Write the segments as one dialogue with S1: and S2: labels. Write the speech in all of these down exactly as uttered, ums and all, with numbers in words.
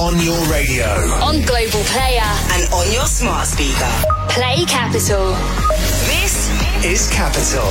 S1: on your radio,
S2: on Global Player,
S3: and on your smart speaker.
S2: Play Capital.
S3: This
S1: is Capital.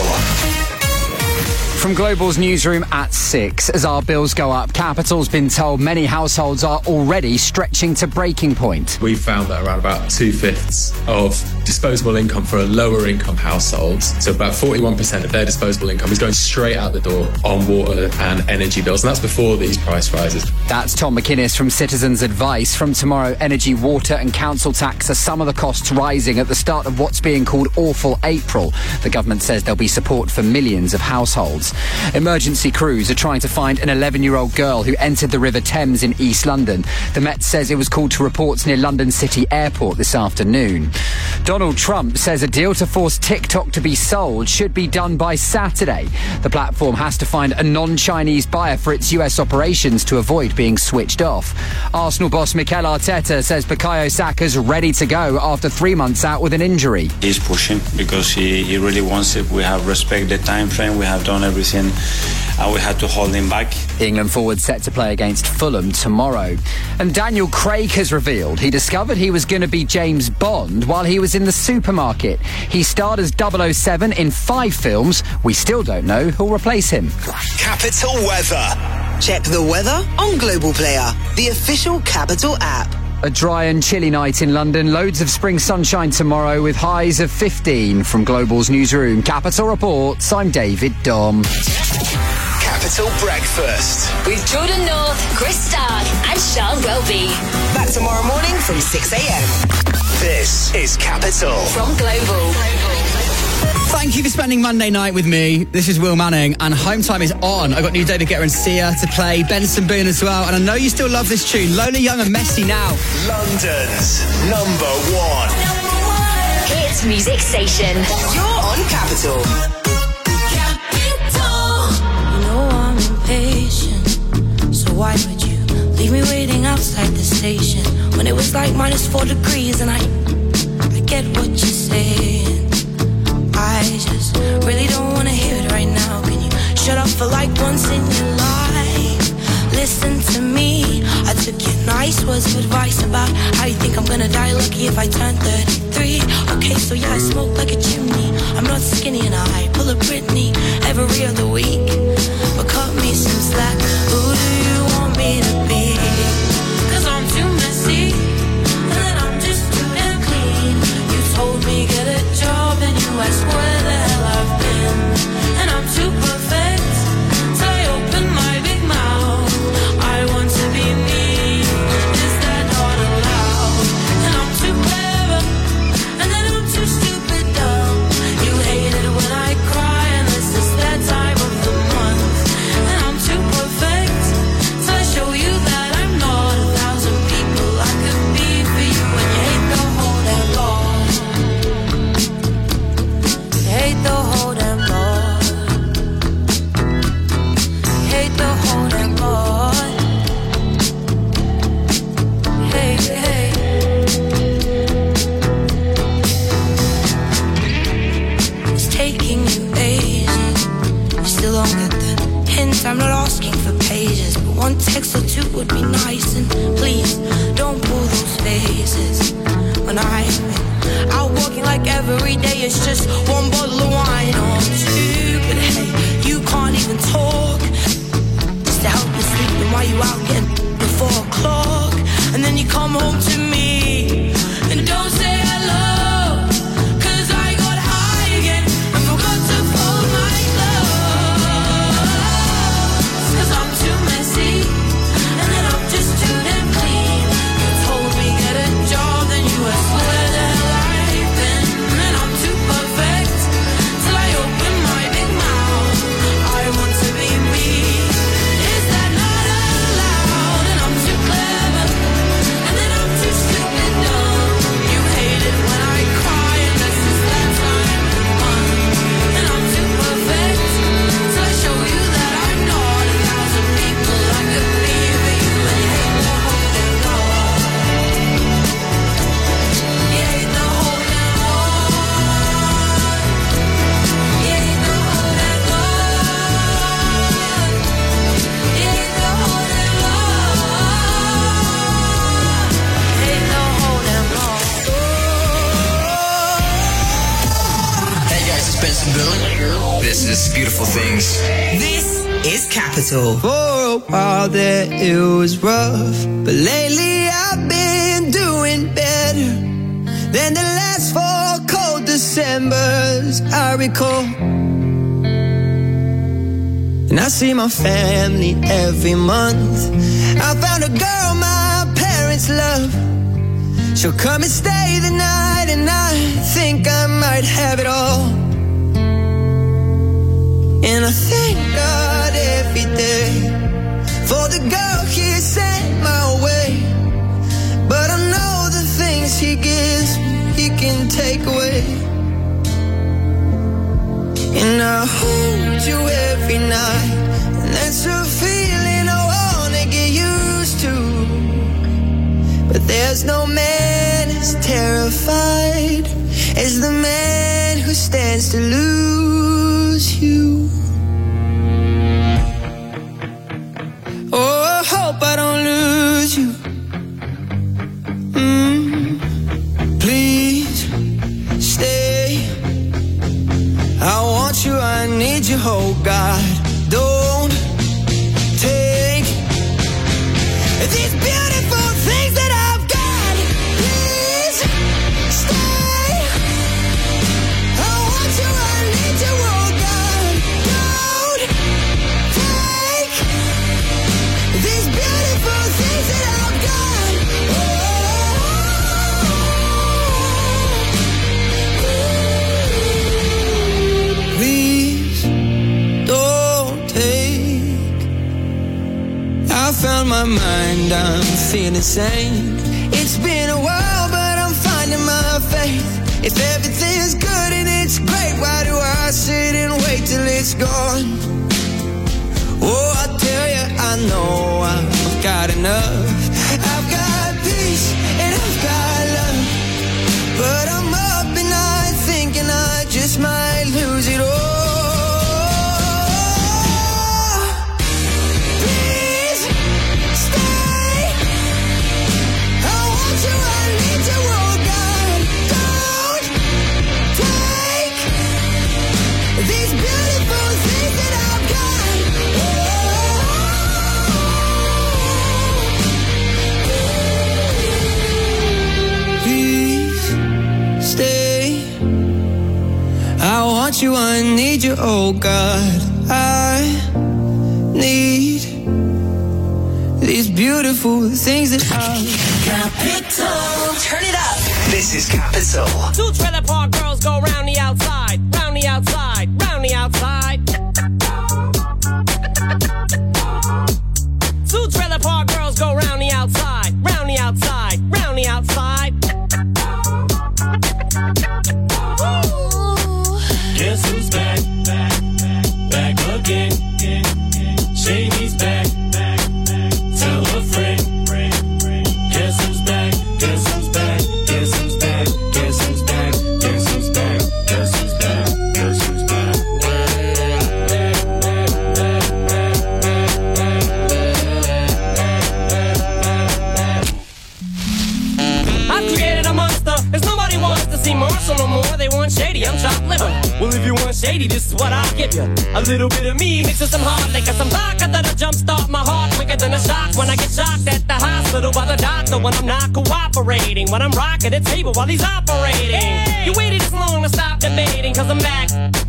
S4: From Global's newsroom at six, as our bills go up, Capital's been told many households are already stretching to breaking point.
S5: We've found that around about two-fifths of disposable income for a lower income household, so about forty-one percent of their disposable income is going straight out the door on water and energy bills, and that's before these price rises.
S4: That's Tom McInnes from Citizens Advice. From tomorrow, energy, water and council tax are some of the costs rising at the start of what's being called Awful April. The government says there'll be support for millions of households. Emergency crews are trying to find an eleven-year-old girl who entered the River Thames in East London. The Met says it was called to reports near London City Airport this afternoon. Donald Trump says a deal to force TikTok to be sold should be done by Saturday. The platform has to find a non-Chinese buyer for its U S operations to avoid being switched off. Arsenal boss Mikel Arteta says Bukayo Saka's ready to go after three months out with an injury.
S6: He's pushing because he, he really wants it. We have respected the time frame. We have done everything and we had to hold him back.
S4: The England forward set to play against Fulham tomorrow. And Daniel Craig has revealed he discovered he was going to be James Bond while he was in the supermarket. He starred as double oh seven in five films. We still don't know who'll replace him.
S1: Capital Weather.
S3: Check the weather on Global Player, the official Capital app.
S4: A dry and chilly night in London. Loads of spring sunshine tomorrow with highs of fifteen. From Global's newsroom, Capital Reports, I'm David Dom.
S1: Capital Breakfast.
S2: With Jordan North, Chris Stark and Sean Welby.
S3: Back tomorrow morning from six a.m.
S1: This is Capital.
S2: From Global.
S7: Thank you for spending Monday night with me. This is Will Manning, and Home Time is on. I've got new David Guetta and Sia to play, Benson Boone as well, and I know you still love this tune. Lola Young and Messy now.
S1: London's number one.
S2: Number one. Hits music station.
S3: You're on Capital.
S2: Capital.
S8: You know I'm impatient, so why would you leave me waiting outside the station when it was like minus four degrees and I, I get what you're saying. I just really don't want to hear it right now. Can you shut up for like once in your life? Listen to me. I took your nice words of advice about how you think I'm gonna die lucky if I turn thirty-three. Okay, so yeah, I smoke like a chimney. I'm not skinny and I pull a Britney every other week. But cut me some slack. Who do you want me to be? Cause I'm too messy, and then I'm just too damn clean. You told me get a job and you ask where the hell I've been. And I'm too perfect till I open my big mouth. I want to be me, is that not allowed? And I'm too clever, and then I'm too stupid dumb. You hate it when I cry, and this is that time of the month. And I'm too perfect till I show you that I'm not a thousand people I could be for you. And you hate the whole damn lot. Hate the whole damn lot. Hate the whole damn lot. Hey, hey. It's taking you ages. You still don't get the hint. I'm not asking for pages, but one text or two would be nice. And please don't pull those faces when I'm out walking like every day it's just one bottle of wine or two. But hey, you can't even talk just to help you sleep. And why you out getting before o'clock? And then you come home to me and don't say hello. Cause I got high again and forgot to fold my clothes. Cause I'm too messy, and then I'm just too damn clean. You told me get a job, then you asked where the hell I've been. And I'm too perfect till I open my big mouth. I want to be me, is that not allowed? And I'm too clever,
S9: This is Beautiful Things.
S3: This is Capital. For a while there it was rough, but lately I've been doing better than the last four cold Decembers I recall. And I see my family every month. I found a girl my parents love. She'll come and stay the night, and I think I might have it all. And I thank God every day for the girl He sent my way. But I know the things He gives He can take away. And I hold you every night, and that's a feeling I wanna get used to. But there's no man as terrified as the man who stands to lose you. Oh, I hope I don't lose you. Mm, please stay. I want you, I need you, oh God. Don't take these beautiful things that I've got. Please stay. I want you, I need you, oh God. Don't take these beautiful things that I've got. Oh. Please don't take. I found my mind, I'm feeling sane. It's been a while, but I'm finding my faith. If everything's good and it's great, why do I sit and wait till it's gone? Oh, I tell you, I know I've got enough. I've got peace and I've got love. But I'm up at night thinking I just might lose it all. Please stay. I want you, I need you, oh God. Don't take these beautiful things that I've got. Please stay. I want you, I need you, oh God. I need these beautiful things that I
S1: Capital. Turn it up. This is Capital.
S10: Two trailer park girls go round the outside, round the outside, round the outside. Two trailer park girls go round the outside, round the outside, round the outside.
S11: Guess who's back, back, back, back again. Shady's back, back, tell a friend. Guess who's back, guess who's back, guess who's back, guess who's back, guess who's back, guess who's back, guess who's back.
S10: I've created a monster, there's nobody wants to see Marshall no more. They want Shady, I'm chopped liver. Well, if you want Shady, this is what I'll give you. A little bit of me mixed with some hard liquor, some vodka that'll jumpstart my heart quicker than a shock when I get shocked at the hospital by the doctor when I'm not cooperating. When I'm rocking the table while he's operating. Hey! You waited this long to stop debating, cause I'm back.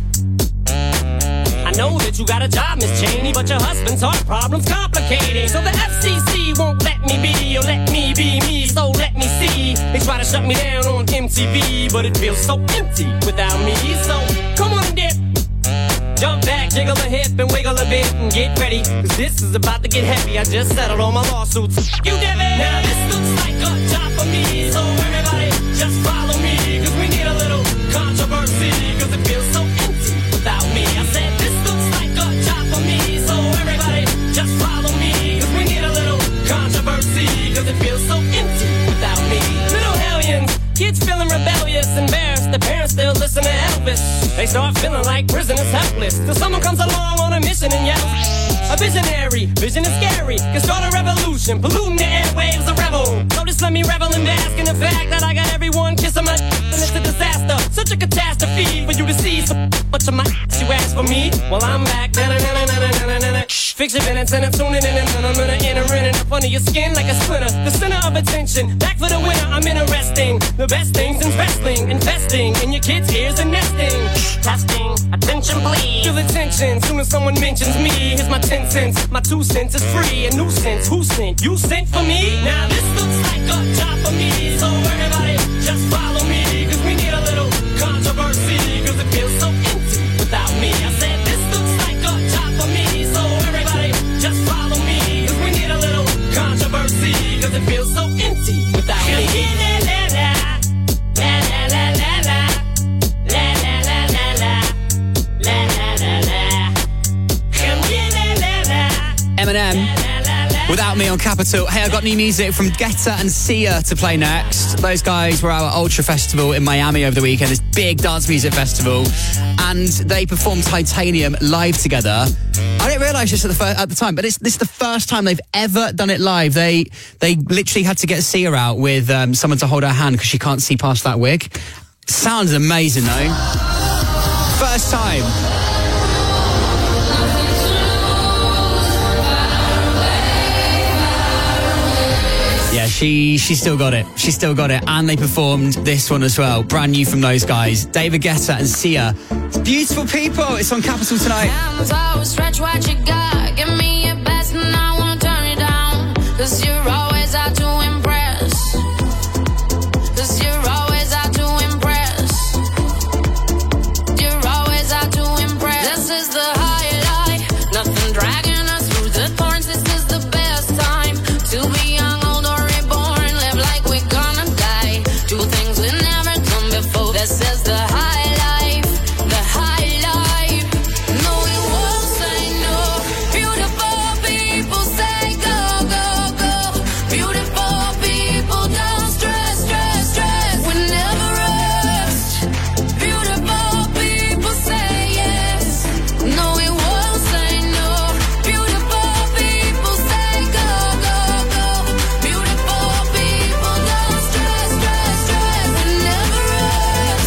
S10: I know that you got a job, Miss Cheney, but your husband's heart problem's complicating. So the F C C won't let me be, or let me be me, so let me see. They try to shut me down on M T V, but it feels so empty without me. So come on and dip, jump back, jiggle a hip and wiggle a bit and get ready, cause this is about to get heavy. I just settled all my lawsuits. You did it! Now this looks like a job for me, so everybody just follow me, cause we need a little controversy, cause it feels so empty without me. I said this looks like a job for me, so everybody just follow me, cause we need a little controversy, cause it feels so empty without me. Little hellions, kids feeling rebellious, embarrassed, the parents still listen to Elvis. They start feeling like prisoners helpless, till someone comes along on a mission and yells, a visionary, vision is scary, can start a revolution, polluting the airwaves, a rebel. So just let me revel and bask in the fact that I got everyone kissing my and it's a disaster, such a catastrophe for you to see, so, but touch of my you ask for me? Well, I'm back. Na-na-na-na-na-na-na-na. Fix your minutes and I'm tuning in and I'm gonna enter in and up under your skin like a splinter. The center of attention, back for the winner. I'm interesting. The best things in wrestling, investing in your kids' ears and nesting. Testing, attention please. Feel the tension soon as someone mentions me. Here's my ten cents, my two cents is free. A nuisance, who sent? You sent for me? Now this looks like a job for me. So everybody just follow me, cause we need a little controversy, cause it feels so empty without me. I said this looks like a job for me. So everybody just follow me, cause we need a little controversy, cause it feels so empty without me.
S7: Eminem, Without Me on Capital. Hey, I got new music from Guetta and Sia to play next. Those guys were out at Ultra Festival in Miami over the weekend, this big dance music festival, and they performed Titanium live together. I didn't realise this at the, fir- at the time, but it's, this is the first time they've ever done it live. They they literally had to get Sia out with um, someone to hold her hand because she can't see past that wig. Sounds amazing, though. First time. Yeah, she she still got it. She still got it. And they performed this one as well. Brand new from those guys. David Guetta and Sia. It's beautiful people. It's on Capital tonight.
S8: Hands out, stretch what you got. Give me your best and I won't turn it down. Cause you're always out to impress. Cause you're always out to impress. You're always out to impress. This is the highlight. Nothing dragging us through the thorns. This is the best time to be young. This is the high life, the high life. No, we won't say no. Beautiful people say go, go, go. Beautiful people don't stress, stress, stress. We never rest. Beautiful people say yes. No, we won't say no. Beautiful people say go, go, go. Beautiful people don't stress, stress, stress. We never rest.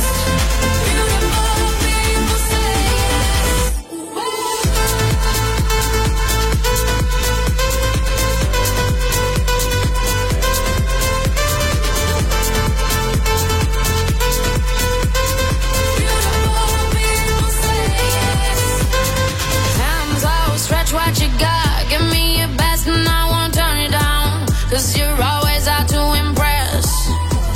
S8: What you got, give me your best and I won't turn it down. Cause you're always out to impress.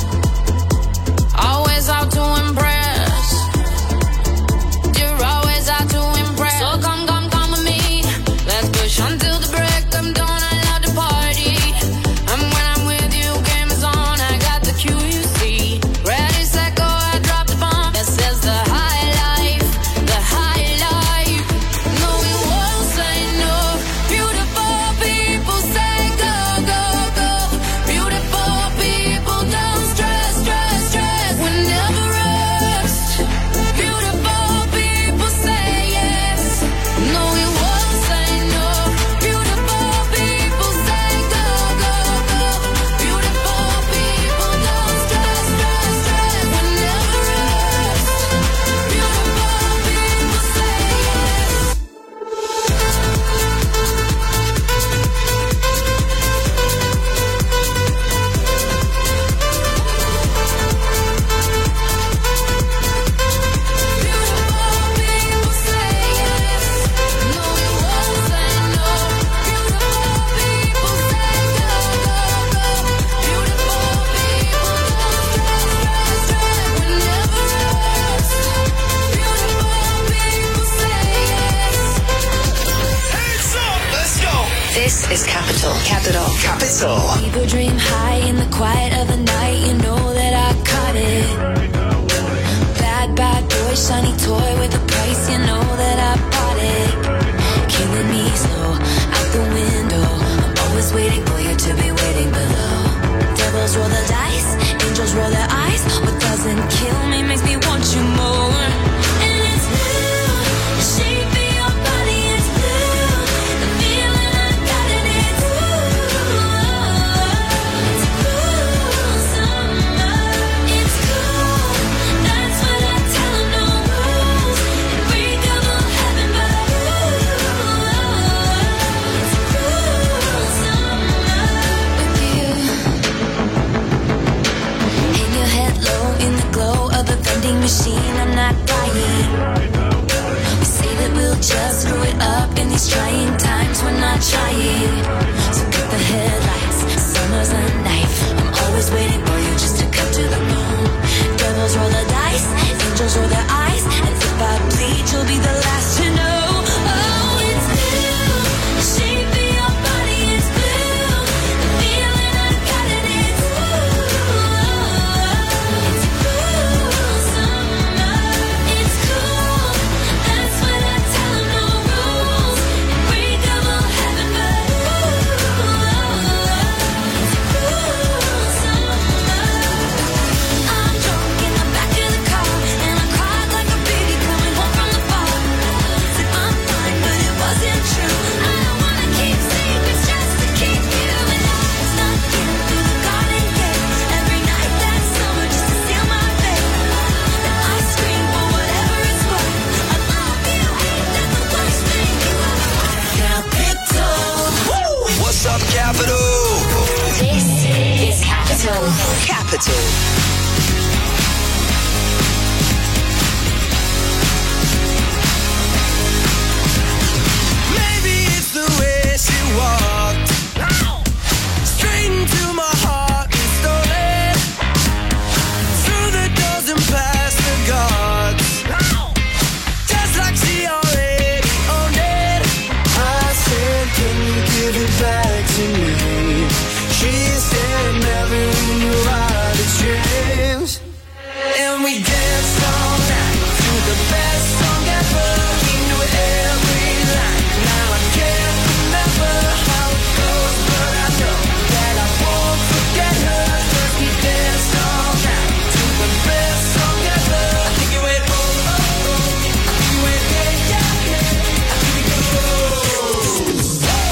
S8: Always out to impress. You're always out to impress. So come, come, come with me. Let's push until the break of dawn. I love to party. And when I'm with you, game is on. I got the Q, you see. Ready, set, go, I drop the bomb. This is the high life, the high life. No, we won't say no. Beautiful people say go, go, go. Beautiful people don't stress, stress, stress. We never rest. Beautiful people say yes. No, we won't say no. Beautiful people say go, go, go. Beautiful people don't stress, stress, stress. We never rest. Beautiful people say yes.
S1: This is Capital. Capital. Capital.
S8: People dream high in the quiet of the night. You know that I caught it. Bad, bad boy, shiny toy with a price. You know that I bought it. Killing me slow out the window. I'm always waiting for you to be waiting below. Devils roll the dice, angels roll their eyes. What doesn't kill me makes me want you more. And it's blue, the shape of your body is blue. The feeling I got in it too. It's cool summer, it's cool. That's what I tell 'em, no rules. It
S2: Capital.
S1: Capital.
S3: Maybe it's the way she walked straight into my heart and stole it through the doors and past the guards, just like she already owned it. I said, can you give it back to me? She said, never in your wildest dreams. And we danced all night to the best song ever. We knew every line. Now I can't remember how it goes, but I know that I won't forget her. 'Cause we danced all night to the best song ever. I think it went oh, oh, oh. I think it went yeah, yeah, yeah. I think it goes oh.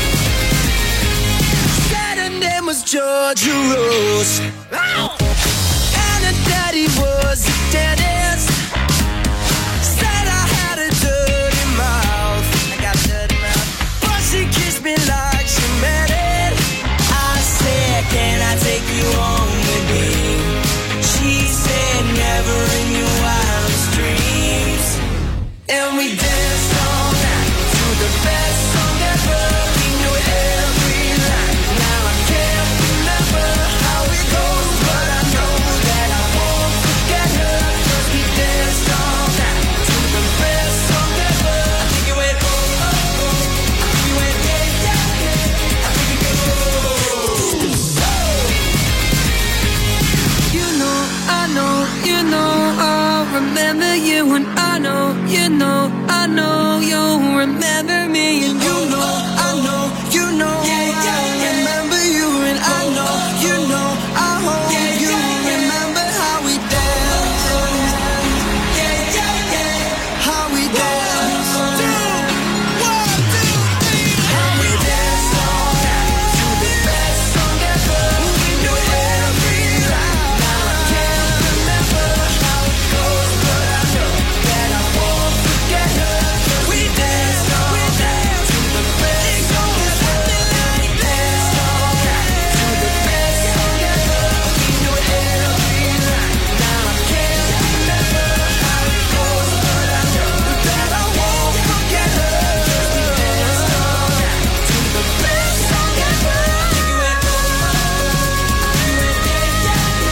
S3: Said her name was Georgia Rose, and her daddy was a dentist. Said I had a dirty mouth. I got a dirty mouth. But she kissed me like she meant it. I said, can I take you home with me? She said, never in your wildest dreams. And we danced all night to the best song ever. We knew every line. Now I can't remember how it goes, but I know that I won't forget her. 'Cause we danced all night to the best song ever. I think it went oh, oh, oh. I think it went yeah, yeah, yeah. I think it goes oh. You know, I know, you know, I'll remember you, and I know, you know, I know you'll remember me, and you know, I know, you know, I remember you, and I know, you know, I hope you remember how we danced, yeah, yeah, yeah, how we danced, one, two, three, how we danced all night to the best song ever. We knew every line. Now I can't remember how it goes, but I know that I won't forget her. We danced all night to the best song ever. We danced all night to the best song ever. We knew every line. Now I can't remember how it goes, but I know that I won't forget her. We danced all night to the best song ever. You went oh, you went yeah,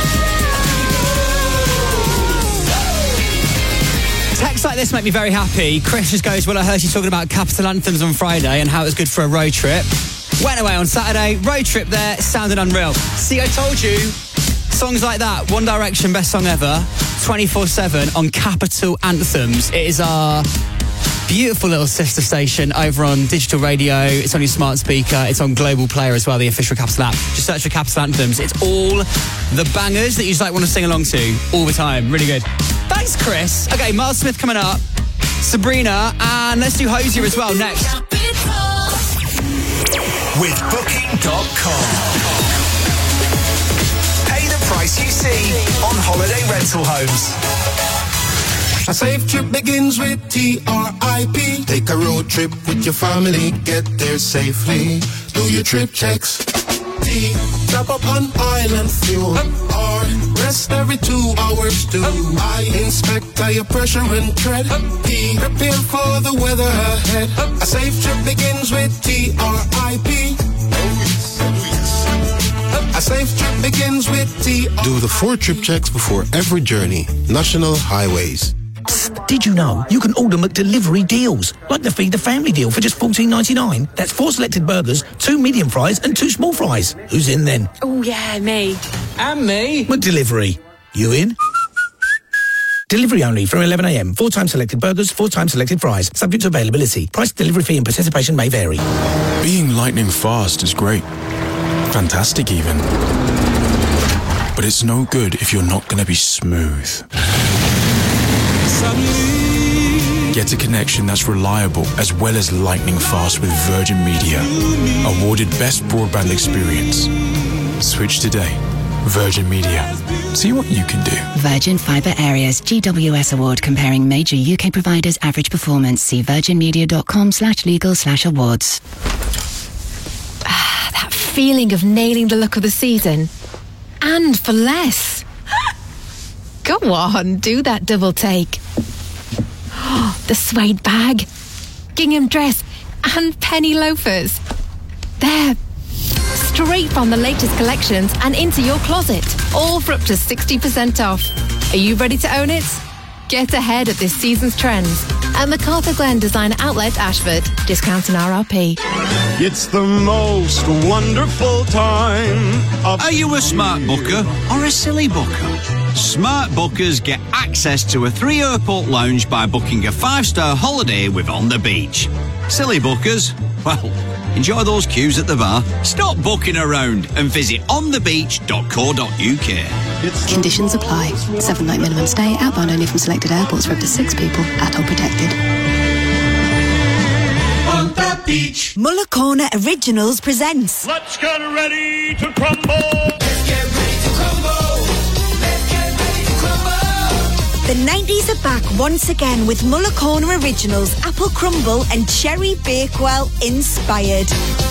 S3: yeah.
S7: Texts like this make me very happy. Chris just goes, well, I heard you talking about capital anthems on Friday and how it was good for a road trip. Went away on Saturday, road trip there, sounded unreal. See, I told you, songs like that, One Direction, best song ever, twenty-four seven on Capital Anthems. It is our beautiful little sister station over on digital radio. It's on your smart speaker. It's on Global Player as well, the official Capital app. Just search for Capital Anthems. It's all the bangers that you just like want to sing along to all the time. Really good. Thanks, Chris. Okay, Miles Smith coming up, Sabrina, and let's do Hosier as well next.
S1: With Booking dot com. Pay the price you see on holiday rental homes.
S9: A safe trip begins with T R I P. Take a road trip with your family, get there safely. Do your trip checks. T, top up on island fuel. R, rest every two hours too. I, inspect tire pressure and tread. P, prepare for the weather ahead. A safe trip begins with T R I P. A safe trip begins with T R I P.
S12: Do the four trip checks before every journey. National Highways.
S13: Did you know you can order McDelivery deals, like the Feed the Family deal for just fourteen ninety-nine? That's four selected burgers, two medium fries and two small fries. Who's in then?
S14: Oh, yeah, me.
S13: And me. McDelivery. You in? Delivery only from eleven a.m. Four times selected burgers, four times selected fries. Subject to availability. Price, delivery fee and participation may vary.
S15: Being lightning fast is great. Fantastic even. But it's no good if you're not going to be smooth. Get a connection that's reliable as well as lightning fast with Virgin Media. Awarded Best Broadband Experience. Switch today. Virgin Media. See what you can do.
S16: Virgin Fibre Areas G W S Award comparing major U K providers' average performance. See virginmedia.com slash legal slash awards.
S14: That feeling of nailing the look of the season. And for less. Go on, do that double take. The suede bag, gingham dress, and penny loafers. There. Straight from the latest collections and into your closet. All for up to sixty percent off. Are you ready to own it? Get ahead of this season's trends at MacArthur Glen Design Outlet, Ashford. Discount and R R P.
S17: It's the most wonderful time of...
S18: Are you a smart booker or a silly booker? Smart bookers get access to a three-hour port lounge by booking a five-star holiday with On the Beach. Silly bookers? Well, enjoy those queues at the bar. Stop booking around and visit on the beach dot co dot uk.
S19: Conditions apply. Seven-night minimum stay, outbound only from selected airports for up to six people, atoll protected.
S11: On the beach.
S20: Muller Corner Originals presents.
S11: Let's get ready to crumble. Let's get ready to crumble. Let's get ready to crumble.
S20: The nineties are back once again with Muller Corner Originals, Apple Crumble and Cherry Bakewell inspired.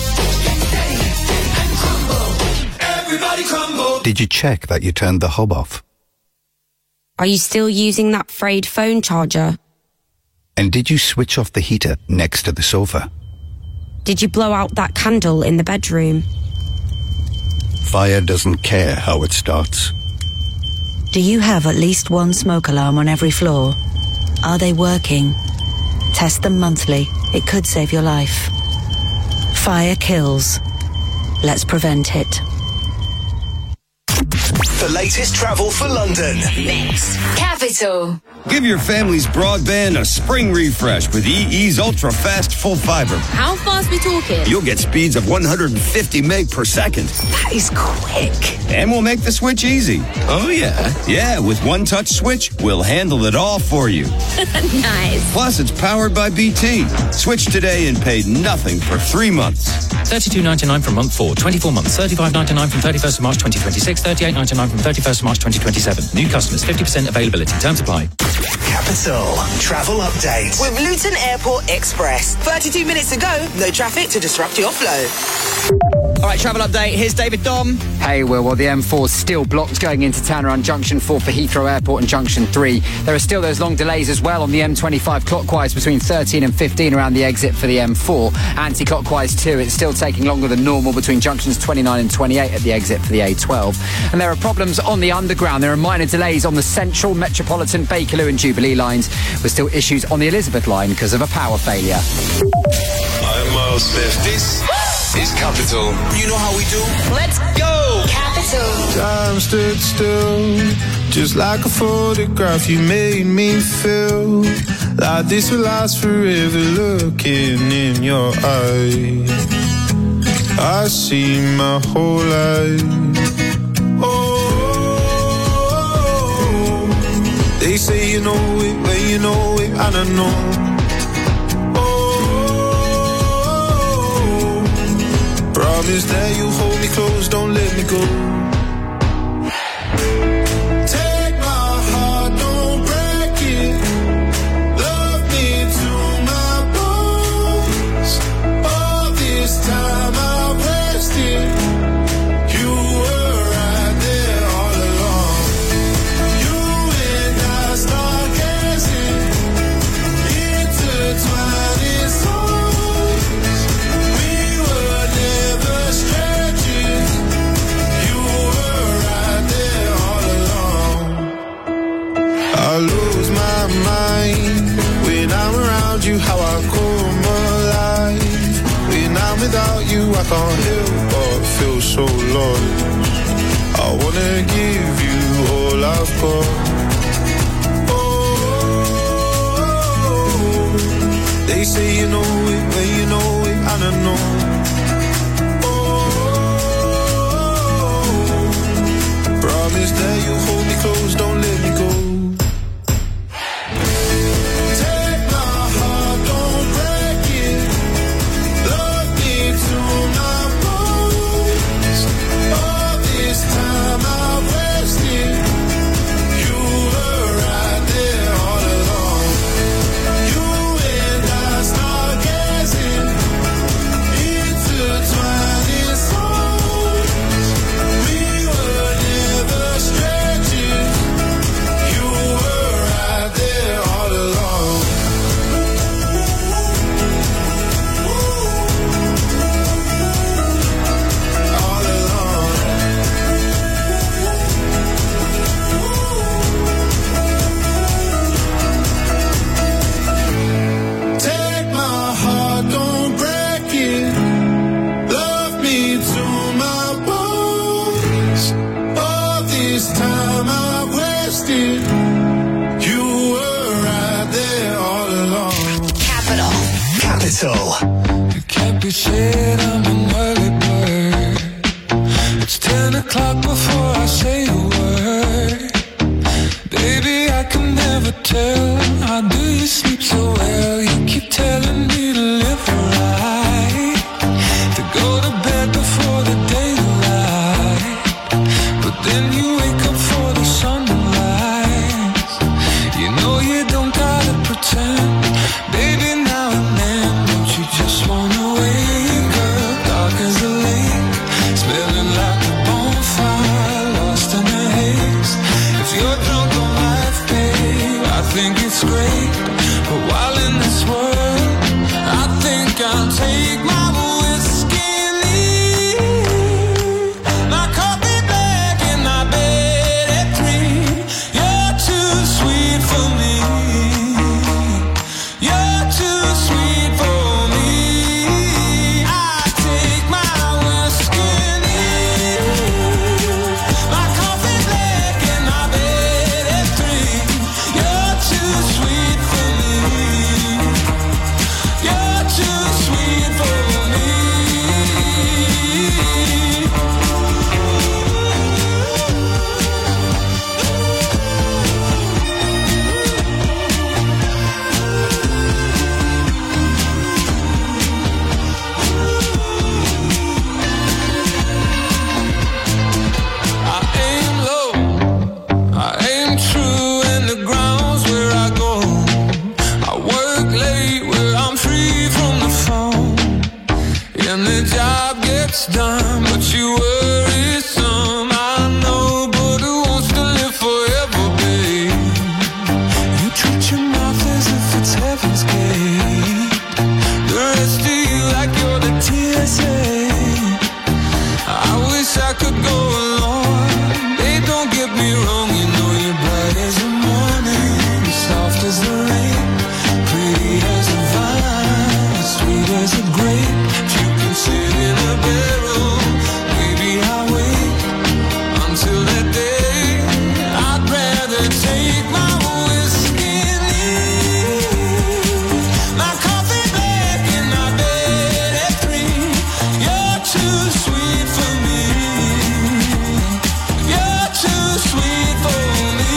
S11: Everybody crumble.
S21: Did you check that you turned the hob off?
S22: Are you still using that frayed phone charger?
S21: And did you switch off the heater next to the sofa?
S22: Did you blow out that candle in the bedroom?
S21: Fire doesn't care how it starts.
S23: Do you have at least one smoke alarm on every floor? Are they working? Test them monthly. It could save your life. Fire kills. Let's prevent it.
S1: The latest travel for London.
S2: Mix Capital.
S24: Give your family's broadband a spring refresh with E E's Ultra Fast Full Fiber.
S2: How fast we talking?
S24: You'll get speeds of one hundred fifty meg per second.
S2: That is quick.
S24: And we'll make the switch easy.
S2: Oh, yeah?
S24: Yeah, with one touch switch, we'll handle it all for you.
S2: Nice.
S24: Plus, it's powered by B T. Switch today and pay nothing for three months.
S25: thirty-two ninety-nine from month four, twenty-four months, thirty-five ninety-nine from thirty-first of March twenty twenty-six, thirty-eight ninety-nine from thirty-first of March twenty twenty-seven. New customers, fifty percent availability. Terms apply.
S1: Capital Travel Update.
S26: With Luton Airport Express. thirty-two minutes to go, no traffic to disrupt your flow.
S7: All right, travel update. Here's David Dom.
S4: Hey, Will. Well, the M four's still blocked going into town around Junction four for Heathrow Airport and Junction three. There are still those long delays as well on the M twenty-five clockwise between thirteen and fifteen around the exit for the M four. Anti-clockwise too. It's still taking longer than normal between junctions twenty-nine and twenty-eight at the exit for the A twelve. And there are problems on the underground. There are minor delays on the Central, Metropolitan, Bakerloo and Jubilee lines, with still issues on the Elizabeth line because of a power failure.
S1: I'm Miles Smith. This is Capital. You know how we do.
S2: Let's go. Capital.
S9: Time stood still, just like a photograph. You made me feel like this will last forever. Looking in your eyes, I see my whole life. Oh, they say you know it when you know it, and I know. Promise that you hold me close, don't let me go. Take my heart, don't break it. Love me to my bones. All this time I've wasted. You were right there all along. You and I start gazing, intertwining souls. We were never strangers. You were right there all along. I lose my mind when I'm around you. How I come alive when I'm without you. I can't help but feel so lost. I wanna give you all I've got. Oh, they say you know it when you know it, and I know. Promise that you hold me close, don't let me go. Take my heart, don't break it. Love me to my bones. All this time I wasted. You were right there all along. You and I start getting this time I wasted. You were right there all along.
S2: Capital.
S1: Capital.
S11: It can't be said I'm an early bird. It's ten o'clock before I say a word. Baby, I can never tell. How do you sleep so well? You keep telling me to live right, to go to bed before the daylight. But then you wake up for the sun to rise. You know you don't gotta pretend. Baby, now and then, don't you just wanna wake up? Dark as a lake, smelling like a bonfire, lost in the haze. If you're drunk on life, babe, I think it's great. But while in this world, I think I'll take my whiskey and leave. My coffee bag in my bed at three. You're too sweet for me. You're too sweet for me. I take my whiskey and leave. My coffee bag in my bed at three. You're too sweet for me. You're too sweet for me. I aim low, I aim true, and the ground's where I go. I work late where I'm free from the phone, and the job gets done, but you worry some. I know, but who wants to live forever, babe? You treat your mouth as if it's heaven's gate. The rest of you like you're the T S A. I wish I could go along. Babe, don't get me wrong, you know you're bright as the morning, soft as the rain, pretty as a vine, sweet as a grape. You can sit in a barrel, maybe I'll wait until that day. I'd rather take my whiskey and leave. My coffee bag in my bed at three. You're too sweet for me. You're too sweet for me.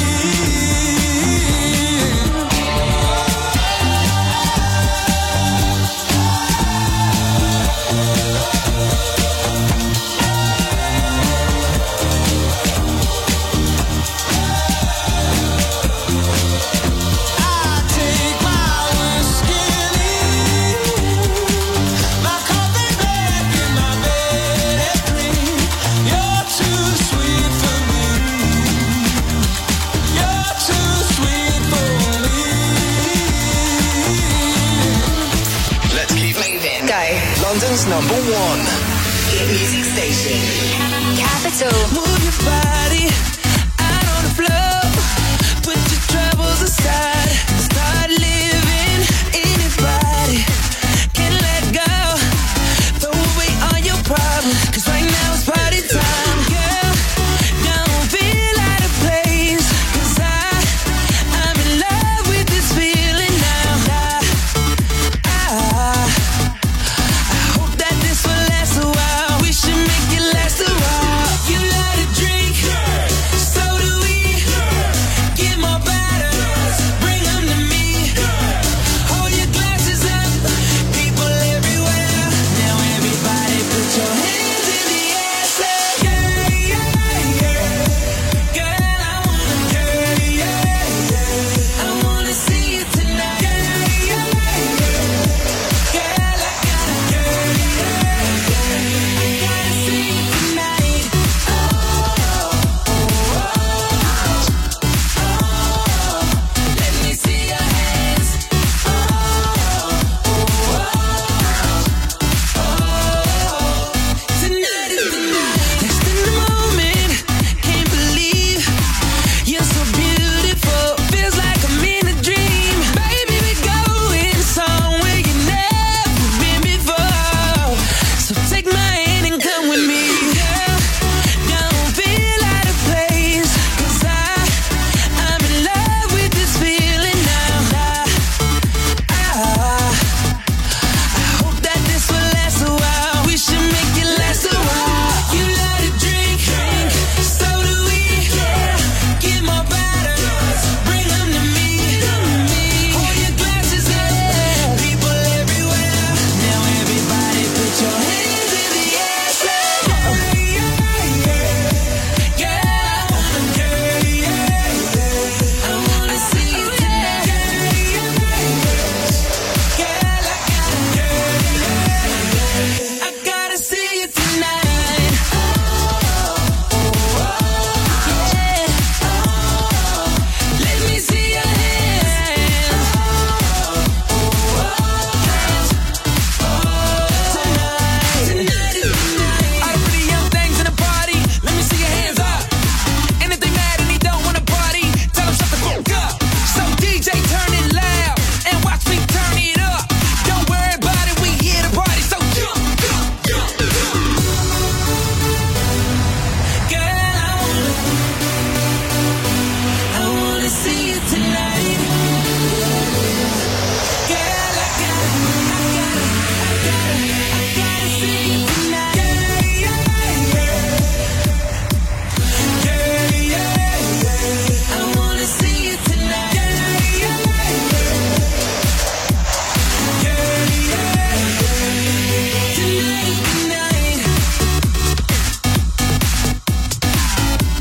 S11: I take my whiskey and leave. My coffee bag in my bed at three. You're too sweet for me. You're too sweet for me.
S1: Let's keep
S2: Moving. Go.
S1: London's number one.
S26: Hit music station.
S2: Capital.
S11: Move your body out on the floor. Put your troubles aside. Start living. Anybody can let go. Throw away all your problems, 'cause right now it's party time. Girl, don't feel out of place, 'cause I, I'm in love with this feeling now. I, I, I hope that this will last a while. We should make it last a while. You light it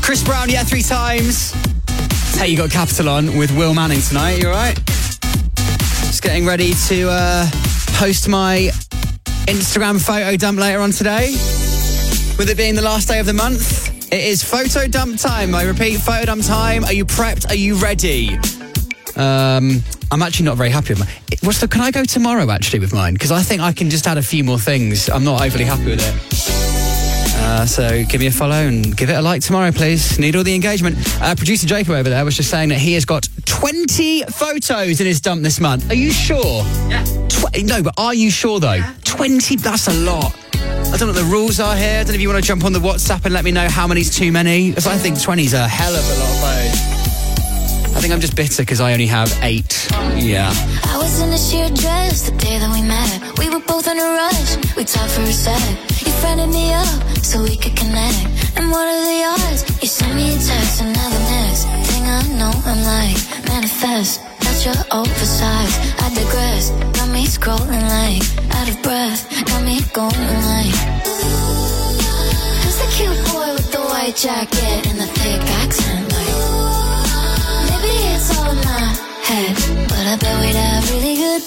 S7: Chris Brown, yeah, three times. Hey, you got Capital on with Will Manning tonight, you alright? Just getting ready to uh, post my Instagram photo dump later on today. With it being the last day of the month, it is photo dump time. I repeat, photo dump time. Are you prepped? Are you ready? Um, I'm actually not very happy with mine. What's the, can I go tomorrow, actually, with mine? Because I think I can just add a few more things. I'm not overly happy with it. Uh, so give me a follow and give it a like tomorrow, please. Need all the engagement. Uh, producer Jacob over there was just saying that he has got twenty photos in his dump this month. Are you sure? Yeah. Tw- no, but are you sure, though? Yeah. twenty, that's a lot. I don't know what the rules are here. I don't know if you want to jump on the WhatsApp and let me know how many's too many. Because I think twenty's a hell of a lot of photos. I think I'm just bitter because I only have eight. Yeah.
S3: I was in a sheer dress the day that we met. We were both in a rush. We talked for a sec. You friended me up so we could connect. And what are the odds? You sent me a text and now the next thing I know I'm like, manifest. That you're oversized. I digress. Got me scrolling like out of breath. Got me going like, who's the cute boy with the white jacket and the thick accent? Like, maybe it's all in my head, but I bet we'd have really good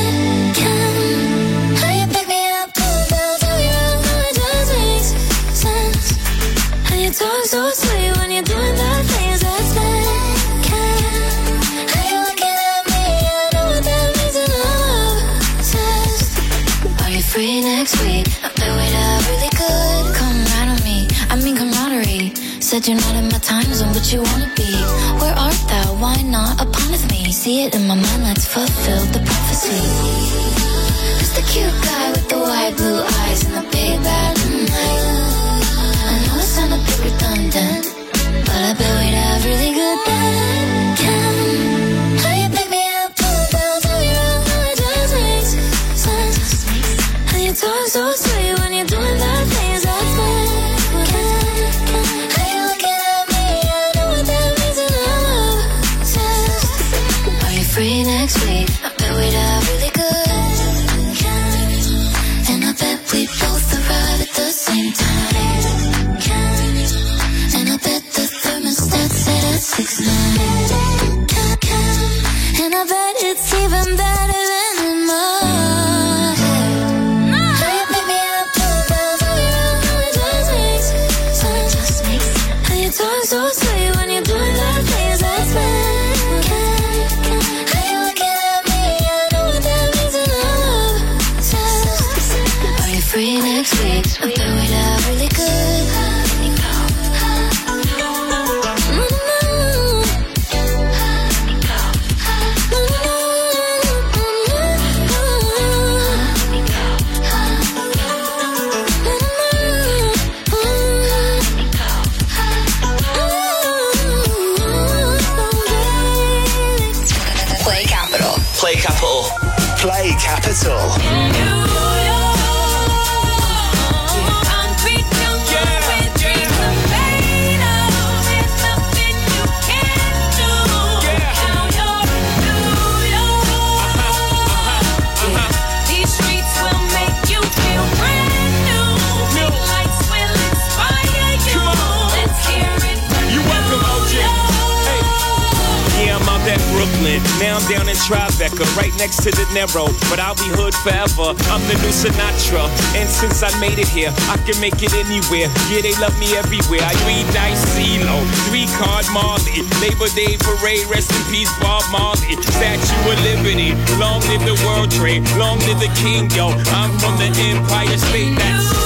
S3: band. How you pick me up, pull down, tell me wrong, how it just makes sense. And you talk so sweet when you're doing that things that's bad. How you looking at me? I know what that means and I'm obsessed. Are you free next week? I bet we'd have really good camaraderie. I mean camaraderie. Said you're not in my time zone, but you wanna be. Where art thou? Why not upon with me? See it in my mind, let's fulfill the prophecy. Who's the cute guy with the white blue eyes and the big bad night? I know it sound a bit redundant, but I bet we'd have really good band. How you pick me up, pull down, tell me wrong, how it just makes sense. And you talk so sweet when you're doing that things that's bad. Free next week, I bet we'd have really good. And I bet we both arrive at the same time. And I bet the thermostat set at six nine. And I bet it's even better than in my head. How you pick me up, pull down, tell me wrong, how it just makes sense. And you talk so sweet when you're doing that things that's bad. Free next week, I bet we'd have really good.
S2: Play Capital.
S1: Play Capital. Play Capital.
S5: Brooklyn, now I'm down in Tribeca, right next to the Narrow, but I'll be hood forever. I'm the new Sinatra, and since I made it here, I can make it anywhere. Yeah, they love me everywhere. I read Dice CeeLo, three card Marley, Labor Day Parade, rest in peace Bob Marley, Statue of Liberty, long live the World Trade, long live the King, yo. I'm from the Empire State, that's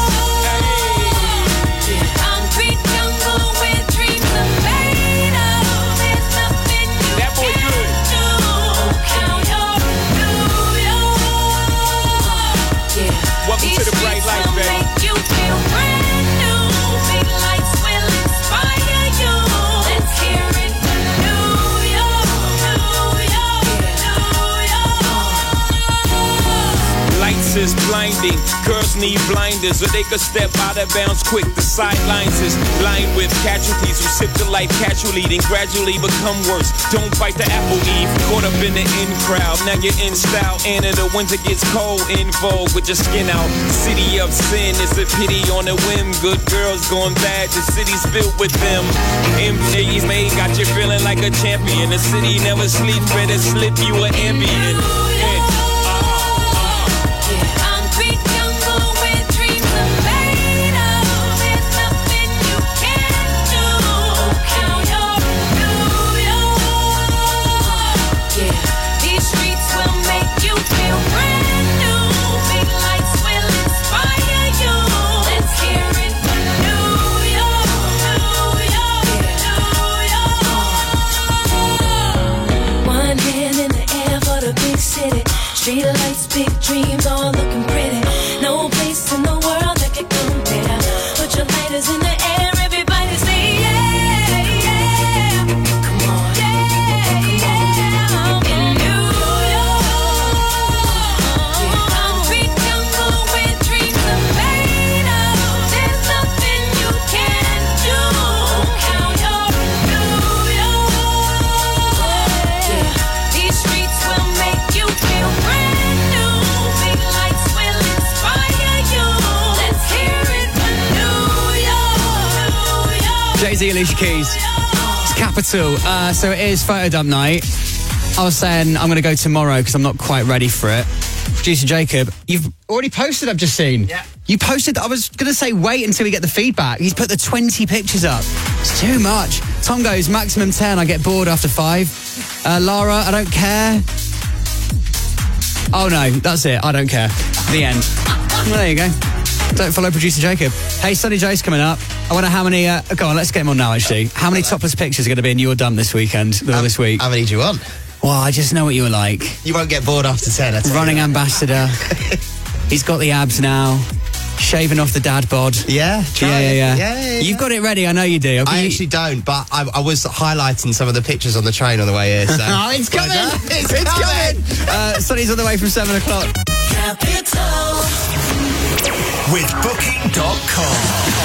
S5: to the bright light, baby. Make you feel brand new. Big lights will inspire you. Let's hear it from New York, New York, New York. Lights is blind blinding. Girls need blinders or they could step out of bounds quick. The sidelines is lined with casualties who sip the life casually, then gradually become worse. Don't bite the apple, Eve. Caught up in the in crowd. Now you're in style. Anna, the winter gets cold. In vogue with your skin out. City of sin. It's a pity on a whim. Good girls gone bad. The city's filled with them. M J's made got you feeling like a champion. The city never sleep. Better slip you an ambient.
S3: Street lights, big dreams, all looking pretty. No place in the world that can compare. Put your lighters in the air, everybody say yeah, yeah. Come on, yeah, yeah. In New York, concrete jungle where dreams are made of. There's nothing you can't do. Count your New York. Yeah, these streets will make you feel brand.
S7: Jay-Z, Alicia Keys. It's Capital. Uh, so it is photo dump night. I was saying I'm going to go tomorrow because I'm not quite ready for it. Producer Jacob, you've already posted, I've just seen. Yeah. You posted, I was going to say wait until we get the feedback. He's put the twenty pictures up. It's too much. Tom goes, maximum ten, I get bored after five. Uh, Lara, I don't care. Oh no, that's it, I don't care. The end. Well, there you go. Don't follow Producer Jacob. Hey, Sonny J's coming up. I wonder how many... Uh, go on, let's get him on now, actually. How many topless pictures are going to be in your dump this weekend, or this week?
S6: How many do you want?
S7: Well, I just know what you were like.
S6: You won't get bored after ten, I tell
S7: Running
S6: you.
S7: ambassador. He's got the abs now. Shaving off the dad bod.
S6: Yeah, try
S7: yeah, yeah,
S6: it.
S7: yeah,
S6: Yeah, yeah, yeah.
S7: You've got it ready, I know you do.
S6: I
S7: you...
S6: actually don't, but I, I was highlighting some of the pictures on the train on the way here. So.
S7: Oh, it's coming! It's, it's coming! uh, Sonny's on the way from seven o'clock.
S1: Capital. With Booking dot com.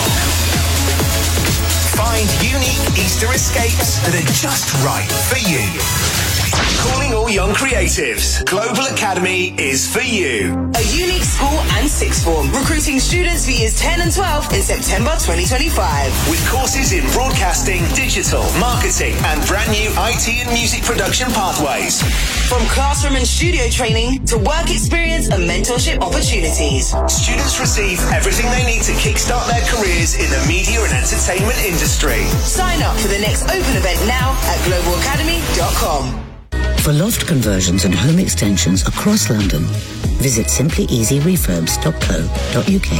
S1: Find unique Easter escapes that are just right for you. Calling all young creatives. Global Academy is for you.
S26: A unique school and sixth form, recruiting students for years ten and twelve in September twenty twenty-five.
S1: With courses in broadcasting, digital, marketing, and brand new I T and music production pathways.
S26: From classroom and studio training to work experience and mentorship opportunities.
S1: Students receive everything they need to kickstart their careers in the media and entertainment industry.
S26: Sign up for the next open event now at global academy dot com.
S8: For loft conversions and home extensions across London, visit simply easy refurbs dot co dot uk.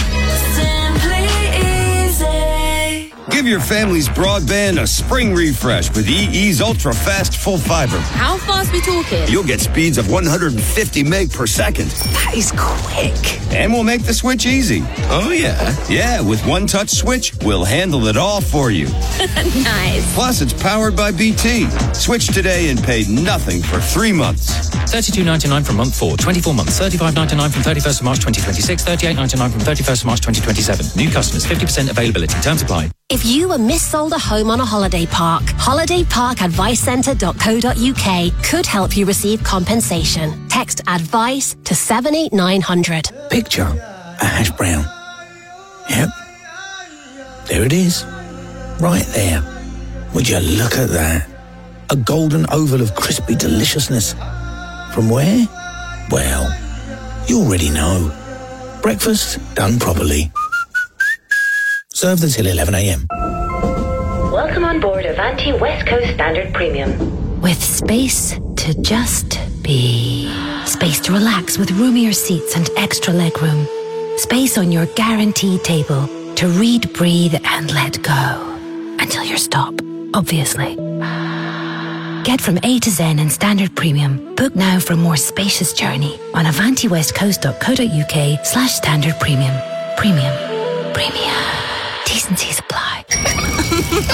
S24: Give your family's broadband a spring refresh with E E's ultra-fast full fiber.
S2: How fast we talking?
S24: You'll get speeds of one hundred fifty meg per second.
S2: That is quick.
S24: And we'll make the switch easy. Oh, yeah. Yeah, with one touch switch, we'll handle it all for you.
S2: Nice.
S24: Plus, it's powered by B T. Switch today and pay nothing for three months.
S25: thirty-two ninety-nine from month four, twenty-four months, thirty-five ninety-nine from thirty-first of March twenty twenty-six, thirty-eight ninety-nine from thirty-first of March twenty twenty-seven. New customers, fifty percent availability. Terms apply.
S2: If you were missold a home on a holiday park, holiday park advice centre dot co dot uk could help you receive compensation. Text ADVICE to seven eight nine hundred.
S10: Picture a hash brown. Yep. There it is. Right there. Would you look at that? A golden oval of crispy deliciousness. From where? Well, you already know. Breakfast done properly. Served until eleven a.m.
S12: Welcome on board Avanti West Coast Standard Premium.
S14: With space to just be. Space to relax with roomier seats and extra legroom. Space on your guaranteed table to read, breathe, and let go. Until your stop, obviously. Get from A to Zen in Standard Premium. Book now for a more spacious journey on avanti west coast dot co dot uk slash standard premium. Premium. Premium. T's and C's apply.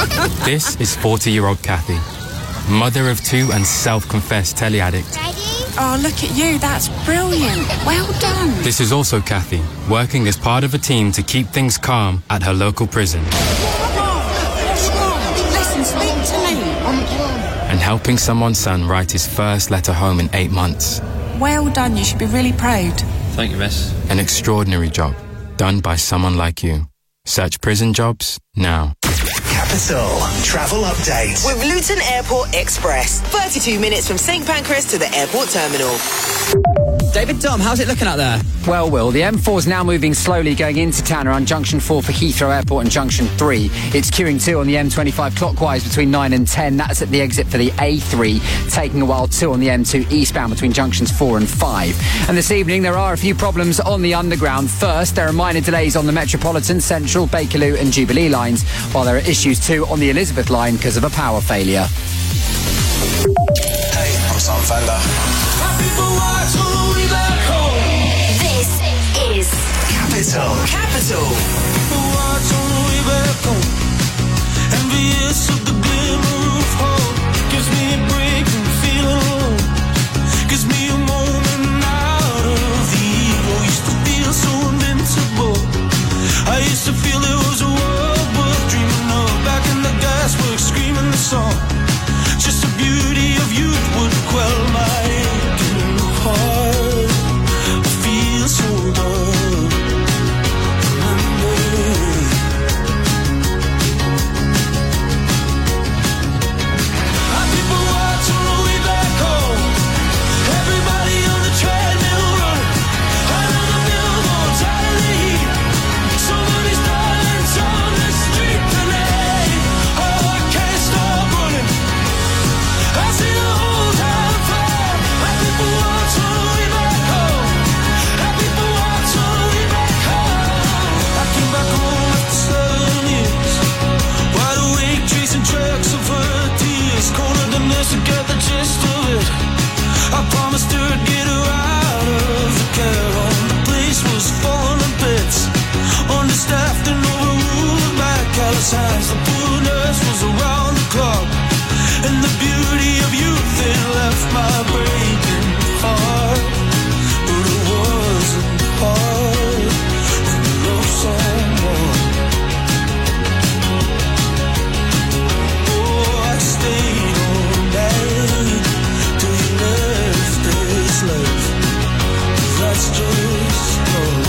S13: This is forty-year-old Kathy, mother of two and self-confessed telly addict.
S3: Ready?
S13: Oh, look at you. That's brilliant. Well done.
S15: This is also Kathy, working as part of a team to keep things calm at her local prison.
S13: Listen, speak to me.
S15: And helping someone's son write his first letter home in eight months.
S13: Well done. You should be really proud.
S15: Thank you, miss. An extraordinary job, done by someone like you. Search prison jobs now.
S1: Capital Travel Update.
S26: With Luton Airport Express. thirty-two minutes from St Pancras to the airport terminal.
S7: David Dom, how's it looking out there?
S4: Well, Will, the M four's now moving slowly going into town around Junction four for Heathrow Airport and Junction three. It's queuing too on the M twenty-five clockwise between nine and ten. That's at the exit for the A three. Taking a while too on the M two eastbound between Junctions four and five. And this evening there are a few problems on the Underground. First, there are minor delays on the Metropolitan, Central, Bakerloo and Jubilee lines, while there are issues too on the Elizabeth line because of a power failure.
S1: Hey, I'm Sam Fender.
S2: This is
S1: Capital.
S2: Capital.
S11: Envious of the glimmer of hope. Gives me a break from feeling alone. Gives me a moment out of the evil. Used to feel so invincible. I used to feel there was a world worth dreaming of. Back in the gasworks, screaming the song. Just the beauty of youth would quell my aching heart. I feel so done. Our people watch on the way back home. Everybody on the treadmill running. Under the billboards, out of the heat. Somebody's darling's on the street tonight. Oh, I can't stop running. I see the whole town fire. Our people watch on the way back home. Our people watch on the way back home. I came back home after seven years. Wide awake, chasing tracks of her tears. Colder than this to get the gist of it. I promised her I'd get her out of the care home. The place was falling to bits. Understaffed and overruled by callous hands. The poor nurse was around the clock. And the beauty of youth, it left my breaking heart. But it wasn't hard when you love someone. Oh, I stayed all night till you left this life. That's just love.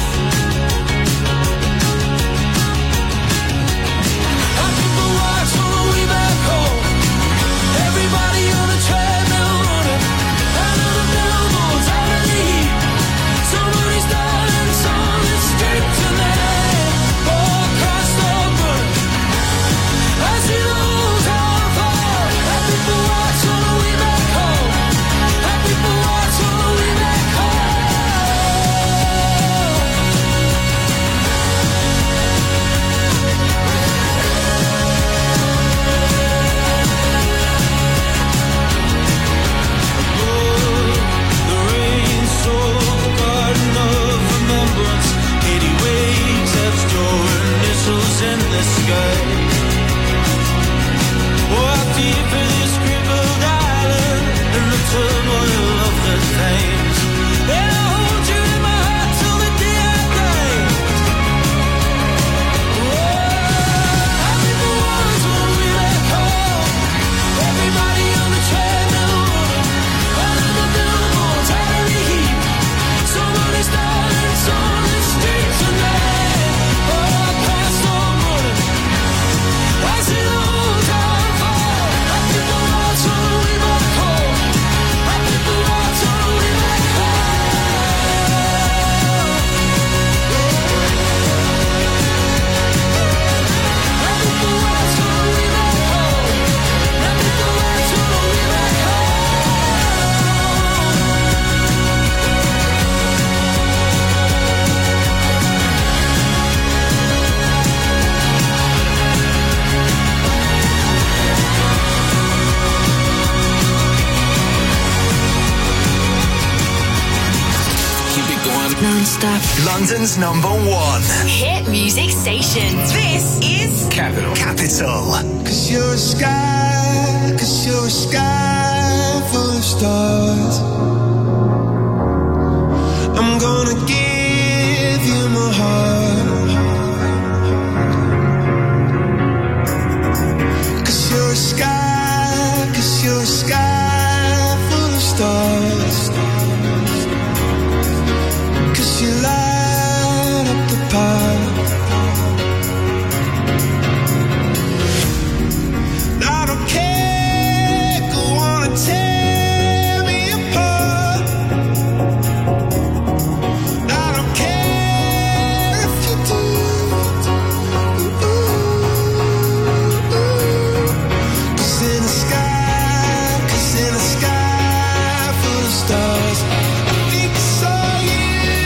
S11: Our people watch on the way back home. Everybody on the treadmill running. Under the billboards, out of the heat. Somebody's darling's on the street tonight. Oh, I can't stop running. I see the whole town fire. Our people watch on the way back home. Our people watch on the way back home. The rain soaked the garden of remembrance. Eighty waves etched your initials in the sky. Oh, how deep is this crippled island in the turmoil of the times. And I hold you in my heart till the day I die. Oh, our people watch on the way back home. Everybody on the treadmill running. Under the billboards, out of the heat. Somebody's darling's on the street tonight. Oh, I can't stop running. I see the whole town fire. Our people watch on the way back home. Our people watch on the way back home. Our people watch on the way back home. Our people watch on the way back
S1: Keep it going non-stop. London's number one
S2: hit music station.
S1: This is Capital. Capital.
S11: Cause you're a sky, cause you're a sky full of stars.
S16: wanna give you my heart. 'Cause you're a sky, 'cause you're a sky full of stars. 'Cause you light up the path. I don't care, go on and tear me apart. I don't care if you do. Cause in the sky, cause in the sky full of stars, I think I saw you.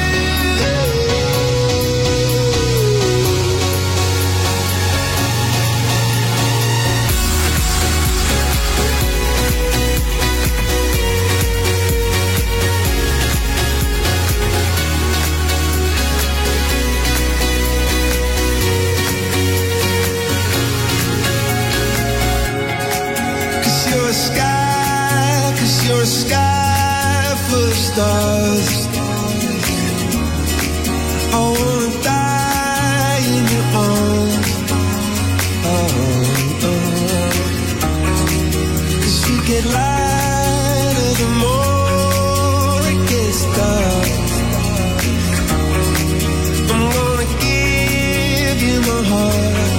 S16: Cause you're a sky, cause you're a sky full of stars. I wanna die in your arms. Oh, oh. Cause you get lighter the more it gets dark. I'm gonna give you my heart.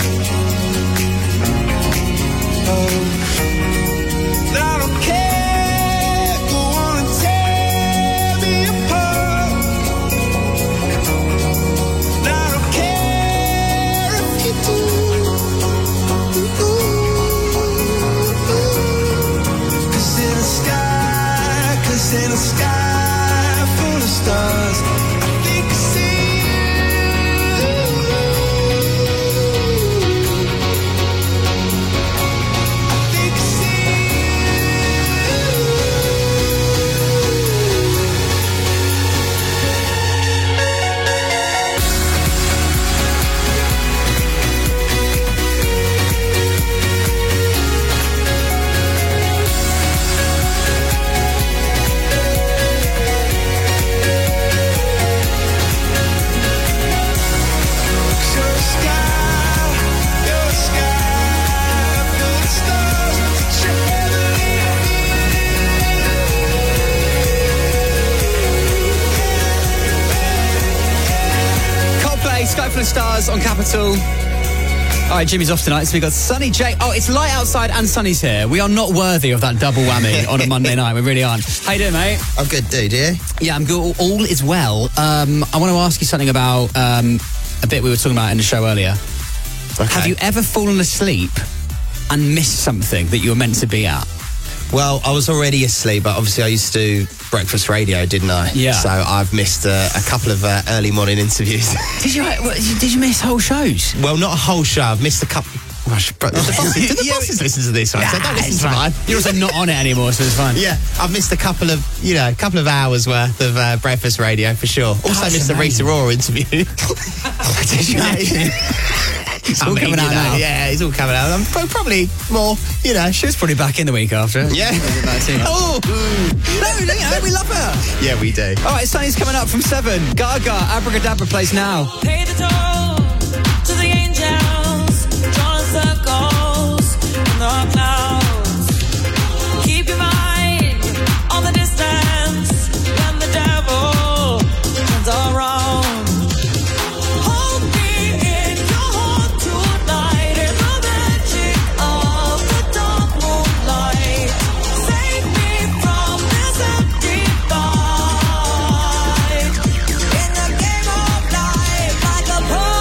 S16: Oh. I don't care, go on and tear me apart. I don't care if you do. Cause in the sky, cause in the sky full of stars, I think I see
S7: Sky Full of Stars on Capital. All right, Jimmy's off tonight, so we've got Sunny J. Oh, it's light outside and Sunny's here. We are not worthy of that double whammy on a Monday night. We really aren't. How you doing, mate?
S6: I'm good, dude. Yeah?
S7: Yeah, I'm good. All is well. Um, I want to ask you something about um, a bit we were talking about in the show earlier.
S6: Okay.
S7: Have you ever fallen asleep and missed something that you were meant to be at?
S6: Well, I was already asleep, but obviously I used to do breakfast radio, didn't I?
S7: Yeah.
S6: So I've missed uh, a couple of uh, early morning interviews.
S7: Did you? Did you miss whole shows?
S6: Well, not a whole show. I've missed a couple. Gosh, but the bosses, do the bosses listen to this one?
S7: Nah,
S6: so don't listen
S7: it's
S6: to
S7: fine.
S6: mine.
S7: You're also not on it anymore, so it's fine.
S6: Yeah, I've missed a couple of, you know, a couple of hours worth of uh, breakfast radio for sure. Also
S7: That's
S6: missed
S7: amazing.
S6: the Rita Ora interview. Did you? It's all
S7: I mean,
S6: coming out
S7: you know,
S6: now. Yeah, it's all coming out. I'm pro- probably more, you know.
S7: She was probably back in the week after.
S6: Yeah.
S7: Oh, no, no, no, we love her.
S6: Yeah, we do.
S7: All right, Sunny's coming up from seven. Gaga, Abracadabra plays now.
S11: Pay the toll to the angels, drawing circles in the clouds. Keep your mind on the distance when the devil turns around. Hold me in your heart tonight in the magic of the dark moonlight. Save me from this empty fight in the game of life like a pearl.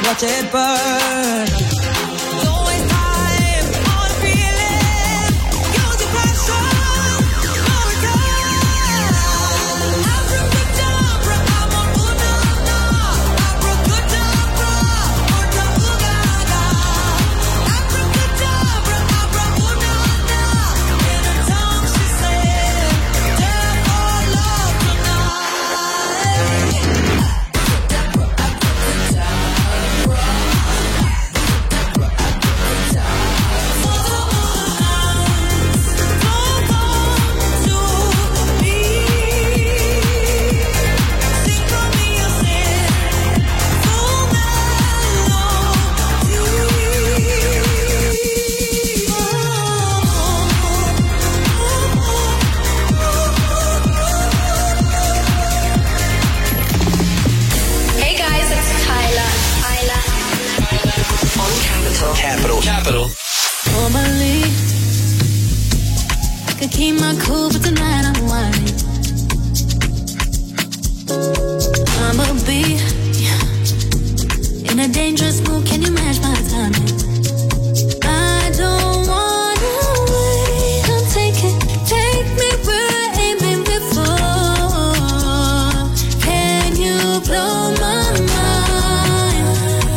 S17: watch it burn. Don't waste time on feeling. Use your passion. Slow it down. Abracadabra, I'm on Unana. Abracadabra, Ota Ugaga. Abracadabra, Abra Unana. In her tongue she said, "Death or love tonight."
S12: Hey guys, it's Kyla. Kyla. On Capital.
S1: Capital. Capital.
S3: Normally, could keep my cool, but tonight I'm whining. I'ma be in a dangerous mood. Can you match my timing? I don't wanna wait. Don't take it, take me where I ain't been before. Can you blow my mind?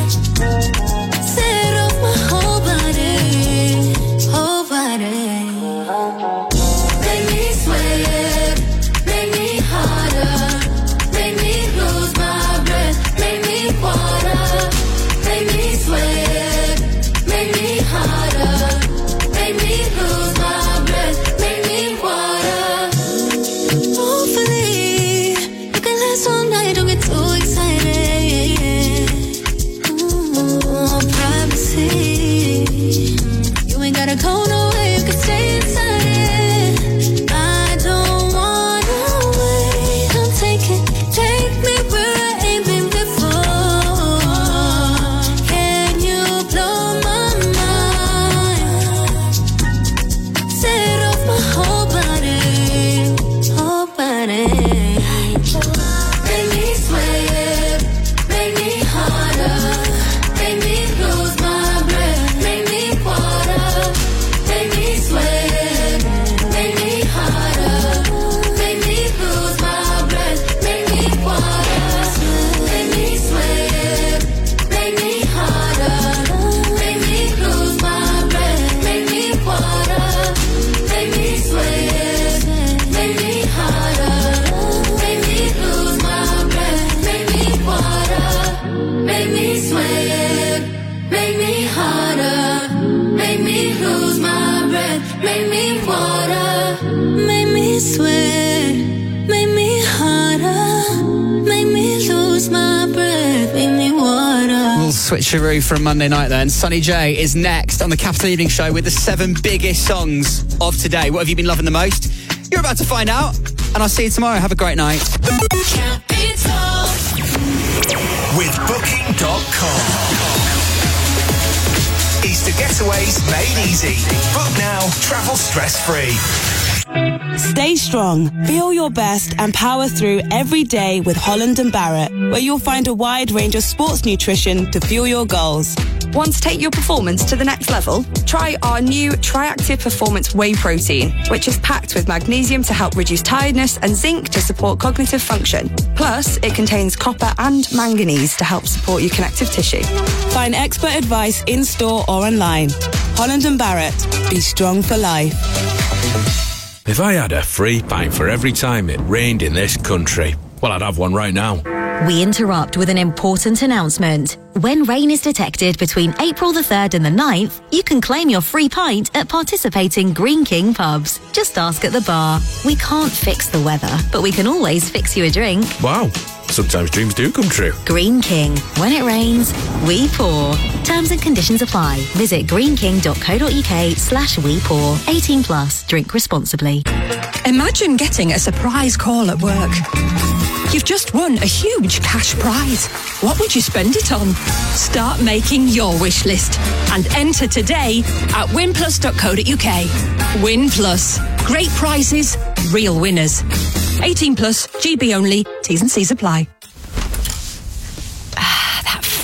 S3: Set off my whole body, whole body. Make me sweat, make me harder, make me lose my breath, make me water, make me sweat, make me harder, make me lose my breath, make me water. Hopefully, you can last all night, don't get too excited. Ooh, privacy. You ain't gotta go nowhere, you can stay inside it. I don't wanna wait, don't take it, take me where I ain't been before. Can you blow my mind? Set off my whole body, whole body. Make me sweat, make me harder, make me lose my breath, make me water, make me sweat, make me harder, make me lose my breath, make me water, make me sweat, make me harder, make me lose my breath, make me water, make me sweat, make me harder, make me lose my breath, make me water, make me sweat, make me harder, make me lose my breath, make me water, make me sweat, make me harder, make me lose my breath, make me water.
S7: Little switcheroo from Monday night then. Sonny J is next on the Capital Evening Show with the seven biggest songs of today. What have you been loving the most? You're about to find out, and I'll see you tomorrow. Have a great night.
S1: With Booking dot com. Easter getaways made easy. Book now, travel stress-free.
S18: Stay strong, feel your best and power through every day with Holland and Barrett, where you'll find a wide range of sports nutrition to fuel your goals.
S19: Want to take your performance to the next level? Try our new Triactive Performance Whey Protein, which is packed with magnesium to help reduce tiredness and zinc to support cognitive function. Plus, it contains copper and manganese to help support your connective tissue.
S18: Find expert advice in-store or online. Holland and Barrett, be strong for life.
S20: If I had a free pint for every time it rained in this country, well, I'd have one right now.
S21: We interrupt with an important announcement. When rain is detected between April the third and the ninth, you can claim your free pint at participating Green King pubs. Just ask at the bar. We can't fix the weather, but we can always fix you a drink.
S20: Wow, sometimes dreams do come true.
S21: Green King. When it rains, we pour. Terms and conditions apply. Visit greenking.co.uk slash we pour. eighteen plus. Drink responsibly.
S22: Imagine getting a surprise call at work. You've just won a huge cash prize. What would you spend it on? Start making your wish list and enter today at winplus dot co dot uk. Win Plus. Great prizes, real winners. eighteen plus, G B only, T's and C's apply.
S14: Ah, that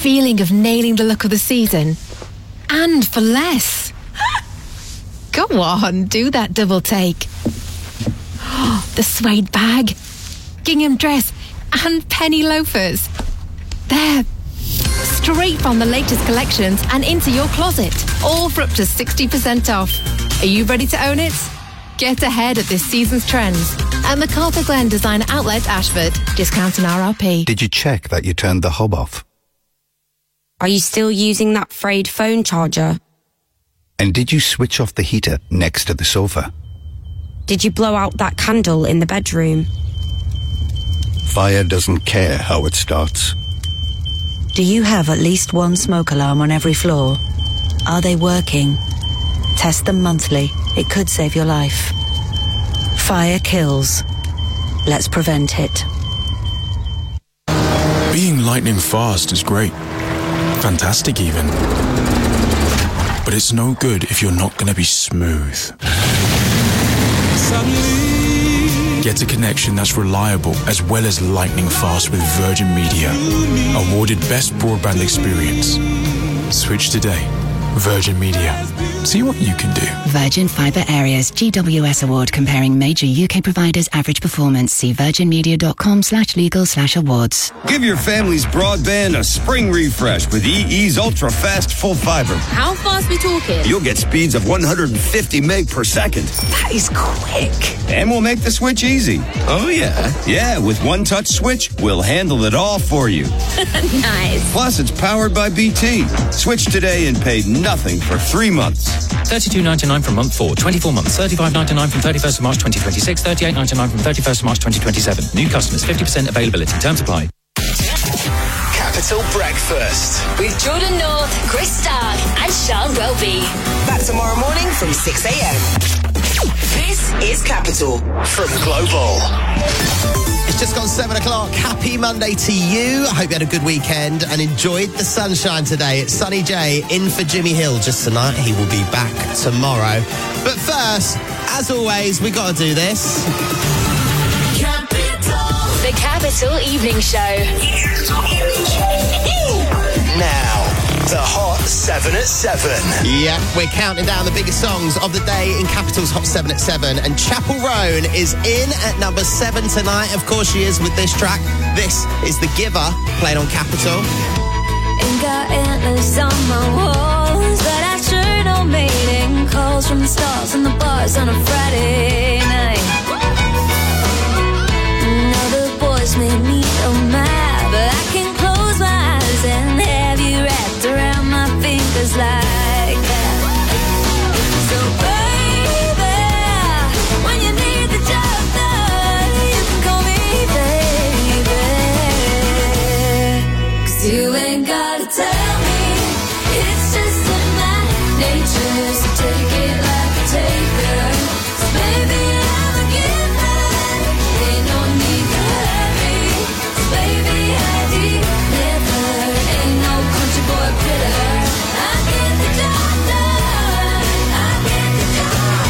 S14: feeling of nailing the look of the season? And for less. Go on, do that double take. The suede bag, gingham dress, and penny loafers. They're straight from the latest collections and into your closet, all for up to sixty percent off. Are you ready to own it? Get ahead of this season's trends at MacArthur Glen Design Outlet, Ashford. Discount and R R P.
S5: Did you check that you turned the hob off?
S8: Are you still using that frayed phone charger?
S5: And did you switch off the heater next to the sofa?
S8: Did you blow out that candle in the bedroom?
S5: Fire doesn't care how it starts.
S9: Do you have at least one smoke alarm on every floor? Are they working? Test them monthly. It could save your life. Fire kills. Let's prevent it.
S23: Being lightning fast is great. Fantastic even. But it's no good if you're not going to be smooth. Suddenly, get a connection that's reliable as well as lightning fast with Virgin Media. Awarded Best Broadband Experience. Switch today. Virgin Media. See what you can do.
S24: Virgin Fibre Areas G W S Award comparing major U K providers' average performance. See virginmedia.com slash legal slash awards.
S25: Give your family's broadband a spring refresh with E E's Ultra Fast Full Fiber.
S27: How fast we talking?
S25: You'll get speeds of one hundred fifty meg per second.
S27: That is quick.
S25: And we'll make the switch easy.
S27: Oh, yeah?
S25: Yeah, with one touch switch, we'll handle it all for you.
S27: Nice.
S25: Plus, it's powered by B T. Switch today and pay nothing for three months.
S28: thirty-two ninety-nine from month four, twenty-four months, thirty-five ninety-nine from thirty-first of March twenty twenty-six, thirty-eight ninety-nine from thirty-first of March twenty twenty-seven. New customers, fifty percent availability. Terms apply.
S1: Capital Breakfast.
S12: With Jordan North, Chris Stark, and Sean Welby.
S26: Back tomorrow morning from six a.m. This is Capital
S1: from Global.
S6: It's just gone seven o'clock. Happy Monday to you. I hope you had a good weekend and enjoyed the sunshine today. It's Sunny J in for Jimmy Hill just tonight. He will be back tomorrow. But first, as always, we got to do this.
S12: The Capital Evening Show.
S1: Now, the Hot seven at seven.
S6: Yeah, we're counting down the biggest songs of the day in Capital's Hot seven at seven. And Chapel Roan is in at number seven tonight. Of course she is with this track. This is The Giver, played on Capital.
S3: Ain't got antlers on my walls, but I sure don't mating calls from the stars and the bars on a Friday night. Now the boys made me so mad, but I can close my eyes and have you wrapped around my fingers like that. So baby, when you need the job done, you can call me baby. 'Cause you ain't gotta tell me, it's just in my nature, so take it like a taker. So baby, I'm a giver, ain't no need to hurry. So baby, I deliver, ain't no country boy critter. I get the job done, I get the job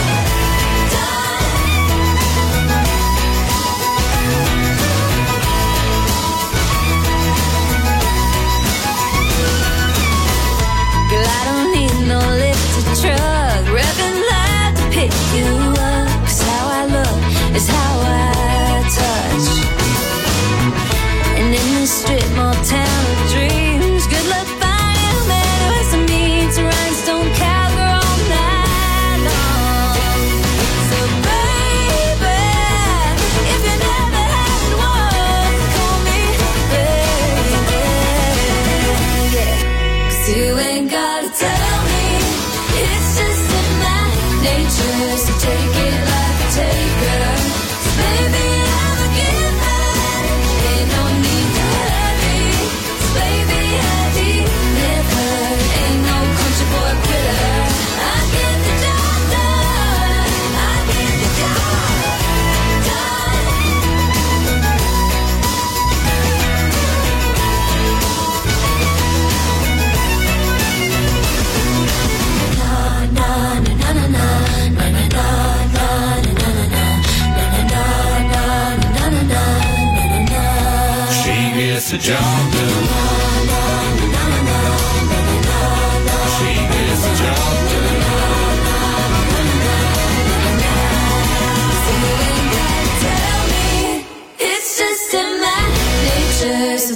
S3: Girl, I don't need no lifted truck, rubbing light to pick you up. 'Cause how I look is how I touch. And in this strip mall town of dreams, good luck finding a man who has some mean to rhinestone cowgirl all night long. So baby, if you never had one, call me baby. Yeah. 'Cause you ain't gotta tell me, it's just in my nature, so take it like a taker. So baby, I'm a giver, ain't no need to hurry. So baby, I deliver, ain't no country boy critter. I get the job done, I get the job
S11: She gets the job done.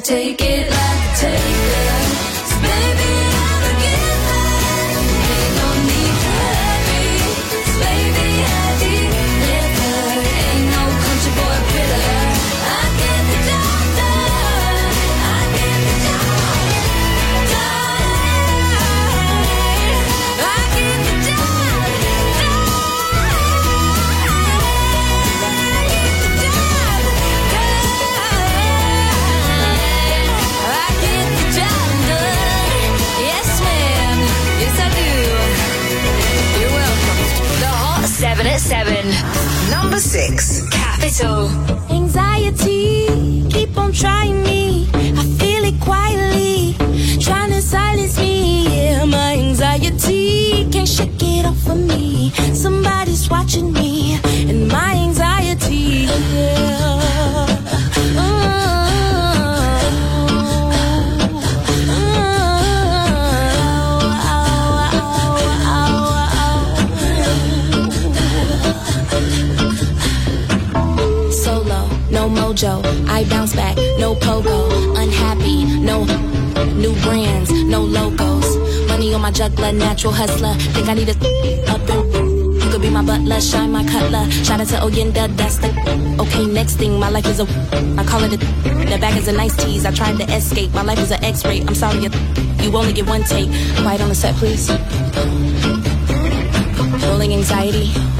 S3: take it like a taker. So baby, I'ma give her. Ain't no need to hurry. So baby, I deliver. Ain't no country boy fitter. I get the job done. I get the job done. I get the job done. I get the job done. Yes, ma'am. Yes, I do. You're welcome. The Hot seven at seven. Number six. Capital.
S2: Anxiety, keep on trying me. I feel it quietly, trying to silence me. Yeah, my anxiety can't shake it off of me. Somebody's watching me, and my anxiety. Yeah. Solo, no mojo, I bounce back, no pogo, unhappy, no new brands, no logos, money on my juggler, natural hustler, think I need a up and you could be my butler, shine my cutler, shout out to Oyenda, that's the okay, next thing, my life is a I call it a the bag is a nice tease, I tried to escape, my life is an x-ray, I'm sorry you, you only get one take, quiet on the set please. Rolling anxiety,